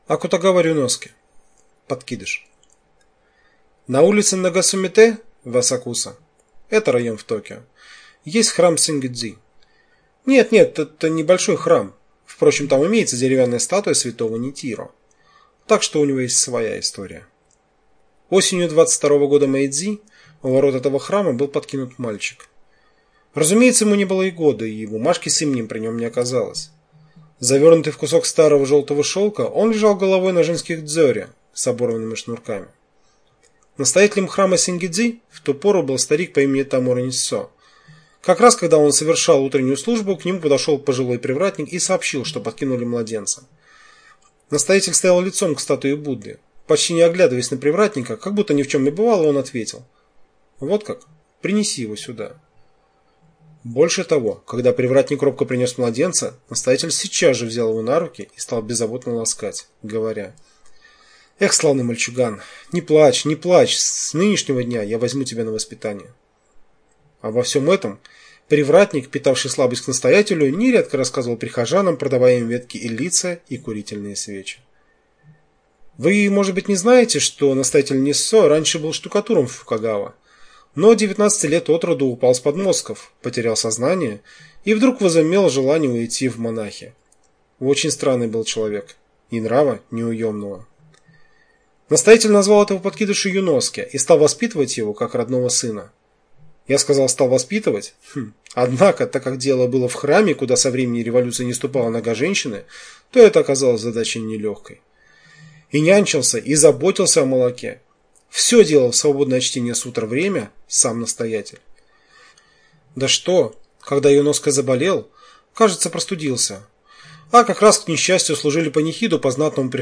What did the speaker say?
Акутагава Рюноски. Подкидыш. На улице Нагасумите в Асакуса, это район в Токио, есть храм Сингидзи. Нет, это небольшой храм. Впрочем, там имеется деревянная статуя святого Нитиро. Так что у него есть своя история. Осенью 22 года Мэйдзи у ворот этого храма был подкинут мальчик. Разумеется, ему не было и года, и бумажки с именем при нем не оказалось. Завернутый в кусок старого желтого шелка, он лежал головой на женских дзёре с оборванными шнурками. Настоятелем храма Сингидзи в ту пору был старик по имени Тамура Ниссо. Как раз когда он совершал утреннюю службу, к нему подошел пожилой привратник и сообщил, что подкинули младенца. Настоятель стоял лицом к статуе Будды. Почти не оглядываясь на привратника, как будто ни в чем не бывало, он ответил: «Вот как, принеси его сюда». Больше того, когда привратник робко принес младенца, настоятель сейчас же взял его на руки и стал беззаботно ласкать, говоря: «Эх, славный мальчуган, не плачь, не плачь, с нынешнего дня я возьму тебя на воспитание». Обо всем этом привратник, питавший слабость к настоятелю, нередко рассказывал прихожанам, продавая им ветки иллица и курительные свечи. Вы, может быть, не знаете, что настоятель Ниссо раньше был штукатуром в Фукагава, но 19 лет от роду упал с подмостков, потерял сознание и вдруг возымел желание уйти в монахи. Очень странный был человек, и нрава неуемного. Настоятель назвал этого подкидыша Юноски и стал воспитывать его как родного сына. Я сказал, стал воспитывать? Однако, так как дело было в храме, куда со времени революции не ступала нога женщины, то это оказалось задачей нелегкой. И нянчился, и заботился о молоке. Все делал в свободное от чтения с утра время сам настоятель. Да что, когда Юноска заболел, кажется, простудился. А как раз к несчастью служили панихиду по знатному